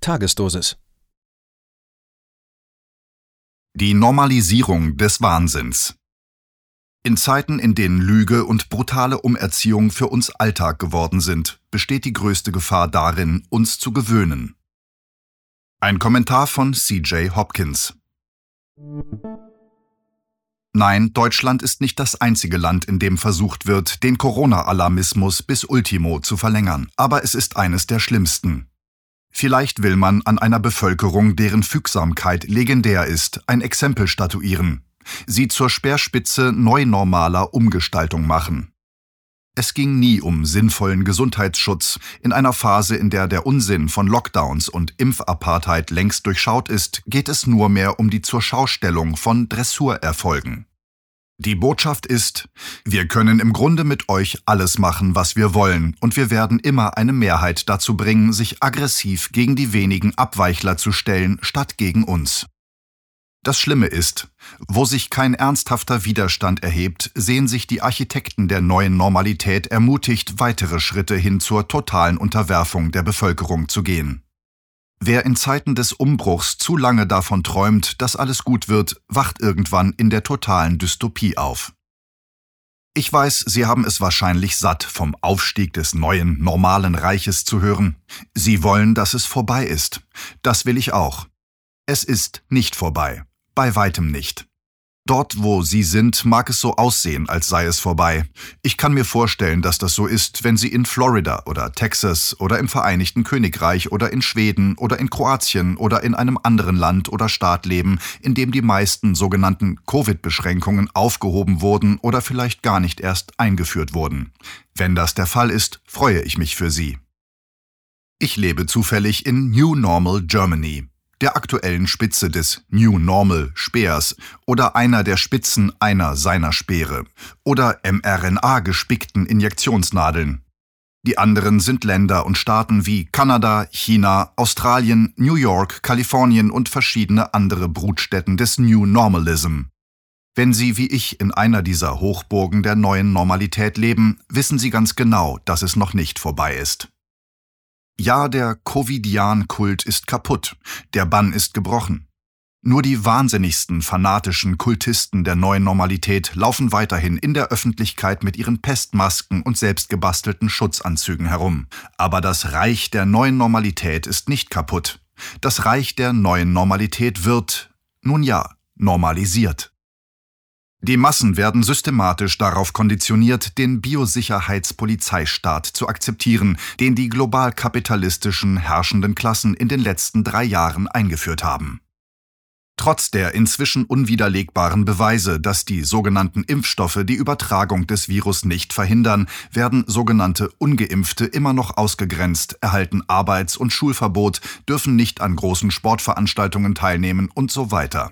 Tagesdosis. Die Normalisierung des Wahnsinns. In Zeiten, in denen Lüge und brutale Umerziehung für uns Alltag geworden sind, besteht die größte Gefahr darin, uns zu gewöhnen. Ein Kommentar von C.J. Hopkins. Nein, Deutschland ist nicht das einzige Land, in dem versucht wird, den Corona-Alarmismus bis Ultimo zu verlängern, aber es ist eines der schlimmsten. Vielleicht will man an einer Bevölkerung, deren Fügsamkeit legendär ist, ein Exempel statuieren, sie zur Speerspitze neunormaler Umgestaltung machen. Es ging nie um sinnvollen Gesundheitsschutz. In einer Phase, in der der Unsinn von Lockdowns und Impfapartheid längst durchschaut ist, geht es nur mehr um die Zurschaustellung von Dressurerfolgen. Die Botschaft ist: Wir können im Grunde mit euch alles machen, was wir wollen, und wir werden immer eine Mehrheit dazu bringen, sich aggressiv gegen die wenigen Abweichler zu stellen, statt gegen uns. Das Schlimme ist, wo sich kein ernsthafter Widerstand erhebt, sehen sich die Architekten der neuen Normalität ermutigt, weitere Schritte hin zur totalen Unterwerfung der Bevölkerung zu gehen. Wer in Zeiten des Umbruchs zu lange davon träumt, dass alles gut wird, wacht irgendwann in der totalen Dystopie auf. Ich weiß, Sie haben es wahrscheinlich satt, vom Aufstieg des neuen, normalen Reiches zu hören. Sie wollen, dass es vorbei ist. Das will ich auch. Es ist nicht vorbei. Bei weitem nicht. Dort, wo Sie sind, mag es so aussehen, als sei es vorbei. Ich kann mir vorstellen, dass das so ist, wenn Sie in Florida oder Texas oder im Vereinigten Königreich oder in Schweden oder in Kroatien oder in einem anderen Land oder Staat leben, in dem die meisten sogenannten Covid-Beschränkungen aufgehoben wurden oder vielleicht gar nicht erst eingeführt wurden. Wenn das der Fall ist, freue ich mich für Sie. Ich lebe zufällig in New Normal Germany, der aktuellen Spitze des New Normal Speers oder einer der Spitzen einer seiner Speere oder mRNA-gespickten Injektionsnadeln. Die anderen sind Länder und Staaten wie Kanada, China, Australien, New York, Kalifornien und verschiedene andere Brutstätten des New Normalism. Wenn Sie wie ich in einer dieser Hochburgen der neuen Normalität leben, wissen Sie ganz genau, dass es noch nicht vorbei ist. Ja, der Covidian-Kult ist kaputt, der Bann ist gebrochen. Nur die wahnsinnigsten, fanatischen Kultisten der neuen Normalität laufen weiterhin in der Öffentlichkeit mit ihren Pestmasken und selbstgebastelten Schutzanzügen herum. Aber das Reich der neuen Normalität ist nicht kaputt. Das Reich der neuen Normalität wird, nun ja, normalisiert. Die Massen werden systematisch darauf konditioniert, den Biosicherheitspolizeistaat zu akzeptieren, den die global kapitalistischen herrschenden Klassen in den letzten 3 Jahren eingeführt haben. Trotz der inzwischen unwiderlegbaren Beweise, dass die sogenannten Impfstoffe die Übertragung des Virus nicht verhindern, werden sogenannte Ungeimpfte immer noch ausgegrenzt, erhalten Arbeits- und Schulverbot, dürfen nicht an großen Sportveranstaltungen teilnehmen und so weiter.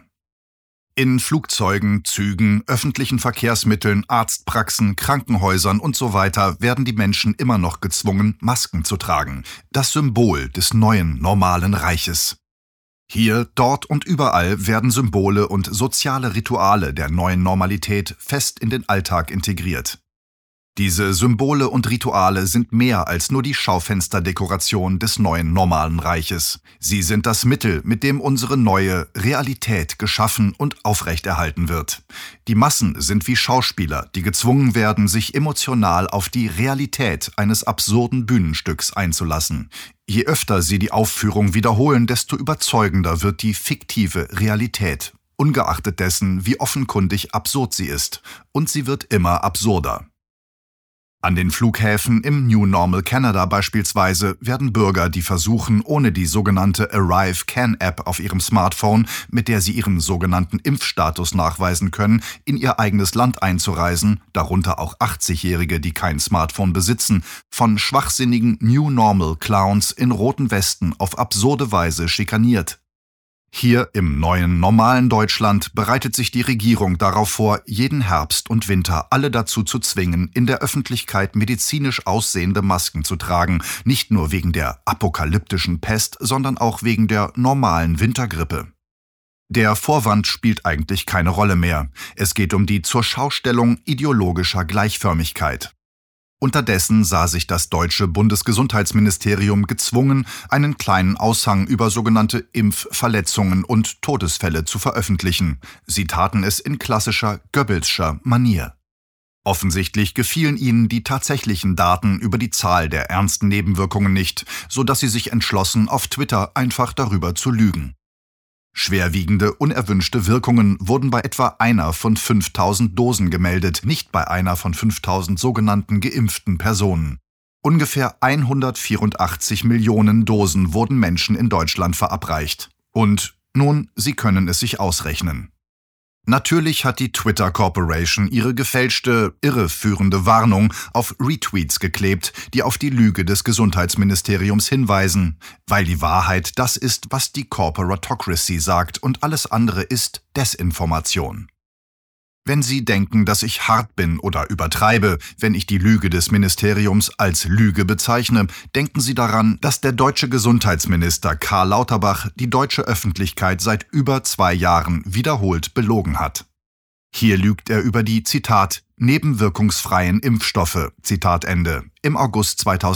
In Flugzeugen, Zügen, öffentlichen Verkehrsmitteln, Arztpraxen, Krankenhäusern und so weiter werden die Menschen immer noch gezwungen, Masken zu tragen. Das Symbol des neuen, normalen Reiches. Hier, dort und überall werden Symbole und soziale Rituale der neuen Normalität fest in den Alltag integriert. Diese Symbole und Rituale sind mehr als nur die Schaufensterdekoration des neuen normalen Reiches. Sie sind das Mittel, mit dem unsere neue Realität geschaffen und aufrechterhalten wird. Die Massen sind wie Schauspieler, die gezwungen werden, sich emotional auf die Realität eines absurden Bühnenstücks einzulassen. Je öfter sie die Aufführung wiederholen, desto überzeugender wird die fiktive Realität, ungeachtet dessen, wie offenkundig absurd sie ist. Und sie wird immer absurder. An den Flughäfen im New Normal Canada beispielsweise werden Bürger, die versuchen, ohne die sogenannte Arrive-Can-App auf ihrem Smartphone, mit der sie ihren sogenannten Impfstatus nachweisen können, in ihr eigenes Land einzureisen, darunter auch 80-Jährige, die kein Smartphone besitzen, von schwachsinnigen New Normal Clowns in roten Westen auf absurde Weise schikaniert. Hier im neuen, normalen Deutschland bereitet sich die Regierung darauf vor, jeden Herbst und Winter alle dazu zu zwingen, in der Öffentlichkeit medizinisch aussehende Masken zu tragen, nicht nur wegen der apokalyptischen Pest, sondern auch wegen der normalen Wintergrippe. Der Vorwand spielt eigentlich keine Rolle mehr. Es geht um die Zurschaustellung ideologischer Gleichförmigkeit. Unterdessen sah sich das deutsche Bundesgesundheitsministerium gezwungen, einen kleinen Aushang über sogenannte Impfverletzungen und Todesfälle zu veröffentlichen. Sie taten es in klassischer Goebbelscher Manier. Offensichtlich gefielen ihnen die tatsächlichen Daten über die Zahl der ernsten Nebenwirkungen nicht, sodass sie sich entschlossen, auf Twitter einfach darüber zu lügen. Schwerwiegende, unerwünschte Wirkungen wurden bei etwa einer von 5000 Dosen gemeldet, nicht bei einer von 5000 sogenannten geimpften Personen. Ungefähr 184 Millionen Dosen wurden Menschen in Deutschland verabreicht. Und, nun, Sie können es sich ausrechnen. Natürlich hat die Twitter Corporation ihre gefälschte, irreführende Warnung auf Retweets geklebt, die auf die Lüge des Gesundheitsministeriums hinweisen, weil die Wahrheit das ist, was die Corporatocracy sagt, und alles andere ist Desinformation. Wenn Sie denken, dass ich hart bin oder übertreibe, wenn ich die Lüge des Ministeriums als Lüge bezeichne, denken Sie daran, dass der deutsche Gesundheitsminister Karl Lauterbach die deutsche Öffentlichkeit seit über 2 Jahren wiederholt belogen hat. Hier lügt er über die, Zitat, nebenwirkungsfreien Impfstoffe, Zitat Ende, im August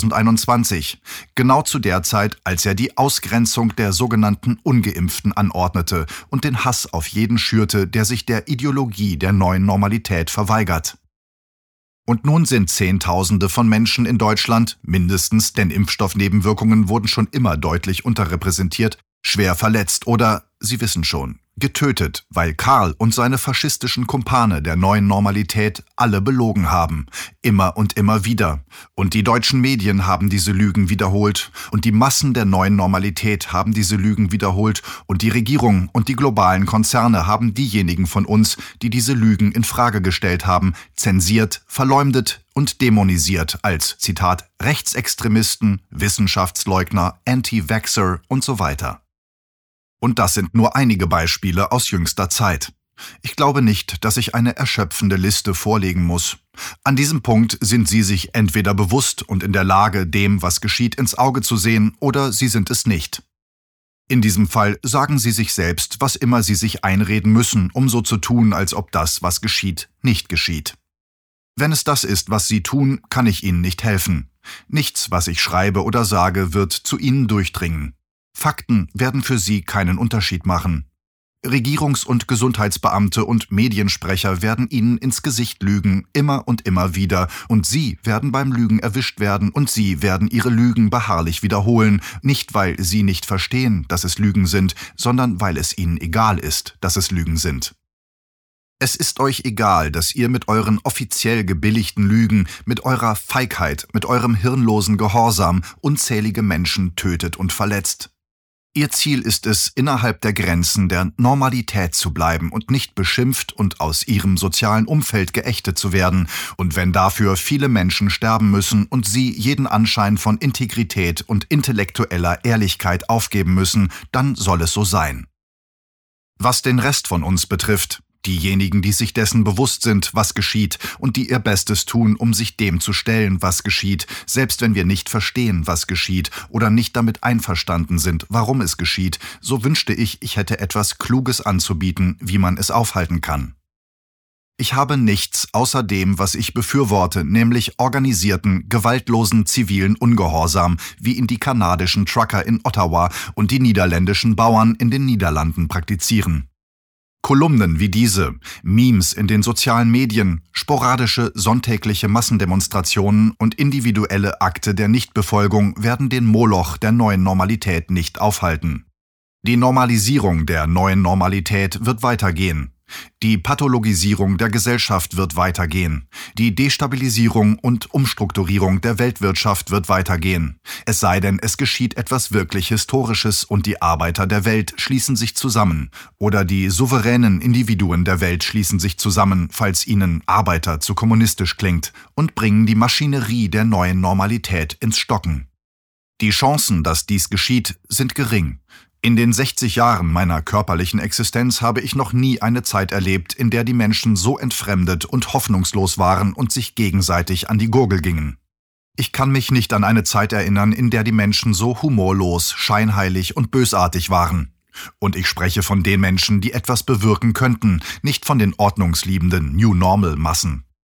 2021, genau zu der Zeit, als er die Ausgrenzung der sogenannten Ungeimpften anordnete und den Hass auf jeden schürte, der sich der Ideologie der neuen Normalität verweigert. Und nun sind Zehntausende von Menschen in Deutschland, mindestens, denn Impfstoffnebenwirkungen wurden schon immer deutlich unterrepräsentiert, schwer verletzt oder, Sie wissen schon, getötet, weil Karl und seine faschistischen Kumpane der neuen Normalität alle belogen haben, immer und immer wieder. Und die deutschen Medien haben diese Lügen wiederholt und die Massen der neuen Normalität haben diese Lügen wiederholt und die Regierung und die globalen Konzerne haben diejenigen von uns, die diese Lügen in Frage gestellt haben, zensiert, verleumdet und dämonisiert als, Zitat, Rechtsextremisten, Wissenschaftsleugner, Anti-Vaxxer und so weiter. Und das sind nur einige Beispiele aus jüngster Zeit. Ich glaube nicht, dass ich eine erschöpfende Liste vorlegen muss. An diesem Punkt sind Sie sich entweder bewusst und in der Lage, dem, was geschieht, ins Auge zu sehen, oder Sie sind es nicht. In diesem Fall sagen Sie sich selbst, was immer Sie sich einreden müssen, um so zu tun, als ob das, was geschieht, nicht geschieht. Wenn es das ist, was Sie tun, kann ich Ihnen nicht helfen. Nichts, was ich schreibe oder sage, wird zu Ihnen durchdringen. Fakten werden für Sie keinen Unterschied machen. Regierungs- und Gesundheitsbeamte und Mediensprecher werden Ihnen ins Gesicht lügen, immer und immer wieder, und Sie werden beim Lügen erwischt werden und Sie werden Ihre Lügen beharrlich wiederholen, nicht weil Sie nicht verstehen, dass es Lügen sind, sondern weil es Ihnen egal ist, dass es Lügen sind. Es ist euch egal, dass ihr mit euren offiziell gebilligten Lügen, mit eurer Feigheit, mit eurem hirnlosen Gehorsam unzählige Menschen tötet und verletzt. Ihr Ziel ist es, innerhalb der Grenzen der Normalität zu bleiben und nicht beschimpft und aus ihrem sozialen Umfeld geächtet zu werden, und wenn dafür viele Menschen sterben müssen und sie jeden Anschein von Integrität und intellektueller Ehrlichkeit aufgeben müssen, dann soll es so sein. Was den Rest von uns betrifft, diejenigen, die sich dessen bewusst sind, was geschieht und die ihr Bestes tun, um sich dem zu stellen, was geschieht, selbst wenn wir nicht verstehen, was geschieht oder nicht damit einverstanden sind, warum es geschieht, so wünschte ich hätte etwas Kluges anzubieten, wie man es aufhalten kann. Ich habe nichts außer dem, was ich befürworte, nämlich organisierten, gewaltlosen zivilen Ungehorsam, wie ihn die kanadischen Trucker in Ottawa und die niederländischen Bauern in den Niederlanden praktizieren. Kolumnen wie diese, Memes in den sozialen Medien, sporadische sonntägliche Massendemonstrationen und individuelle Akte der Nichtbefolgung werden den Moloch der neuen Normalität nicht aufhalten. Die Normalisierung der neuen Normalität wird weitergehen. Die Pathologisierung der Gesellschaft wird weitergehen. Die Destabilisierung und Umstrukturierung der Weltwirtschaft wird weitergehen. Es sei denn, es geschieht etwas wirklich Historisches und die Arbeiter der Welt schließen sich zusammen. Oder die souveränen Individuen der Welt schließen sich zusammen, falls ihnen Arbeiter zu kommunistisch klingt, und bringen die Maschinerie der neuen Normalität ins Stocken. Die Chancen, dass dies geschieht, sind gering. In den 60 Jahren meiner körperlichen Existenz habe ich noch nie eine Zeit erlebt, in der die Menschen so entfremdet und hoffnungslos waren und sich gegenseitig an die Gurgel gingen. Ich kann mich nicht an eine Zeit erinnern, in der die Menschen so humorlos, scheinheilig und bösartig waren. Und ich spreche von den Menschen, die etwas bewirken könnten, nicht von den ordnungsliebenden New-Normal-Massen.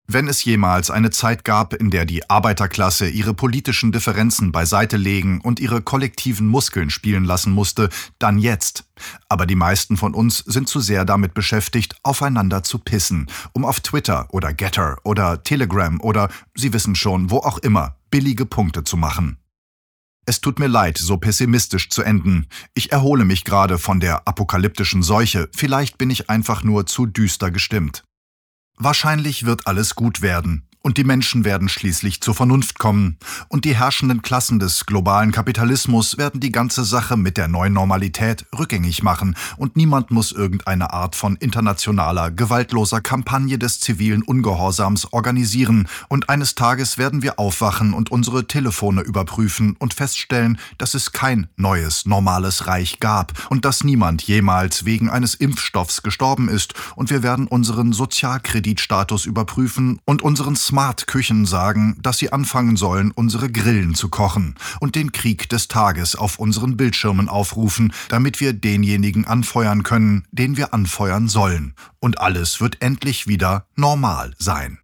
Wenn es jemals eine Zeit gab, in der die Arbeiterklasse ihre politischen Differenzen beiseite legen und ihre kollektiven Muskeln spielen lassen musste, dann jetzt. Aber die meisten von uns sind zu sehr damit beschäftigt, aufeinander zu pissen, um auf Twitter oder Getter oder Telegram oder, Sie wissen schon, wo auch immer, billige Punkte zu machen. Es tut mir leid, so pessimistisch zu enden. Ich erhole mich gerade von der apokalyptischen Seuche, vielleicht bin ich einfach nur zu düster gestimmt. Wahrscheinlich wird alles gut werden und die Menschen werden schließlich zur Vernunft kommen und die herrschenden Klassen des globalen Kapitalismus werden die ganze Sache mit der neuen Normalität rückgängig machen und niemand muss irgendeine Art von internationaler, gewaltloser Kampagne des zivilen Ungehorsams organisieren und eines Tages werden wir aufwachen und unsere Telefone überprüfen und feststellen, dass es kein neues, normales Reich gab und dass niemand jemals wegen eines Impfstoffs gestorben ist und wir werden unseren Sozialkreditstatus überprüfen und unseren Smart-Küchen sagen, dass sie anfangen sollen, unsere Grillen zu kochen und den Krieg des Tages auf unseren Bildschirmen aufrufen, damit wir denjenigen anfeuern können, den wir anfeuern sollen. Und alles wird endlich wieder normal sein.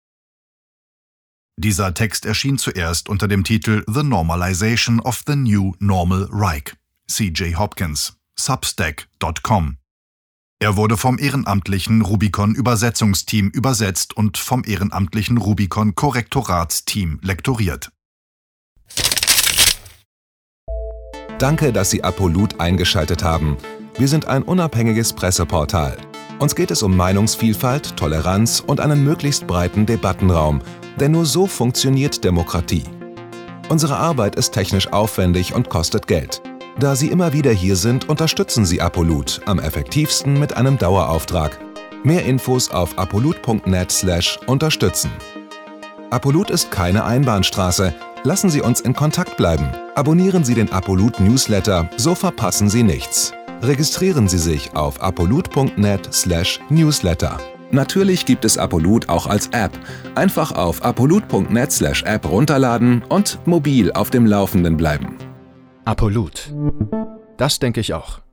Dieser Text erschien zuerst unter dem Titel The Normalization of the New Normal Reich, C.J. Hopkins, Substack.com. Er wurde vom ehrenamtlichen Rubicon-Übersetzungsteam übersetzt und vom ehrenamtlichen Rubicon-Korrektoratsteam lektoriert. Danke, dass Sie Apolut eingeschaltet haben. Wir sind ein unabhängiges Presseportal. Uns geht es um Meinungsvielfalt, Toleranz und einen möglichst breiten Debattenraum, denn nur so funktioniert Demokratie. Unsere Arbeit ist technisch aufwendig und kostet Geld. Da Sie immer wieder hier sind, unterstützen Sie Apolut am effektivsten mit einem Dauerauftrag. Mehr Infos auf apolut.net/unterstützen. Apolut ist keine Einbahnstraße. Lassen Sie uns in Kontakt bleiben. Abonnieren Sie den Apolut Newsletter, so verpassen Sie nichts. Registrieren Sie sich auf apolut.net/newsletter. Natürlich gibt es Apolut auch als App. Einfach auf apolut.net/app runterladen und mobil auf dem Laufenden bleiben. Apolut. Das denke ich auch.